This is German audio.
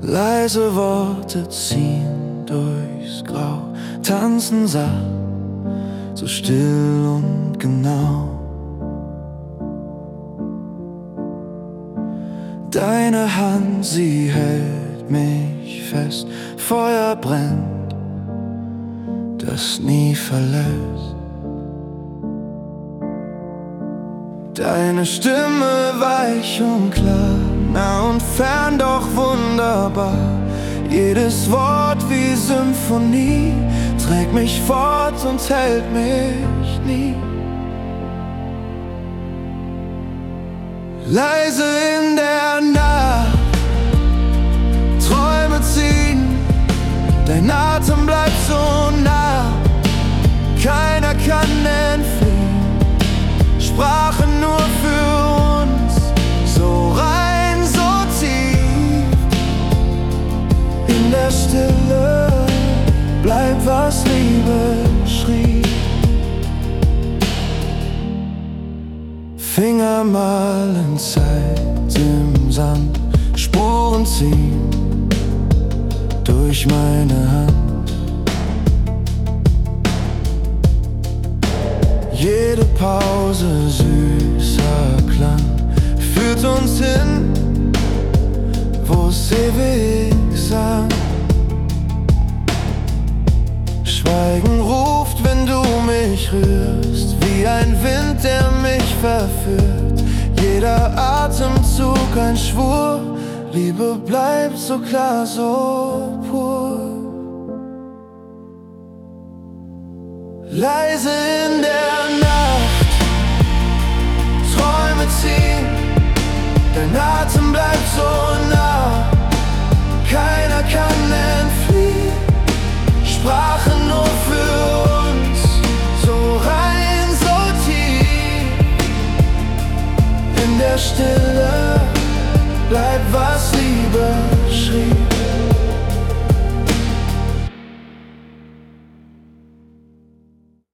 Leise Worte ziehen durchs Grau, tanzen sacht, so still und genau. Deine Hand, sie hält mich fest, Feuer brennt, das nie verlässt. Deine Stimme weich und klar, nah und fern, doch wunderbar. Jedes Wort wie Symphonie trägt mich fort und hält mich nie. Leise in der Nacht, Träume ziehen, dein Atem bleibt so nah, keiner kann entfliehen. Sprachen nur für uns, so rein, so tief. In der Stille bleibt, was Liebe schrie. Finger malen Zeit im Sand, Spuren ziehen durch meine Hand. Jede Pause süßer Klang führt uns hin, wo's ewig sang. Schweigen ruft, wenn du mich rührst, wie ein Wind, der mich verführt. Jeder Atemzug ein Schwur, Liebe bleibt so klar, so pur. Leise in der Nacht, Träume ziehen, dein Atem bleibt so nah, keiner kann entfliehen. Sprachen nur für uns, so rein, so tief. In der Stille bleibt, was Liebe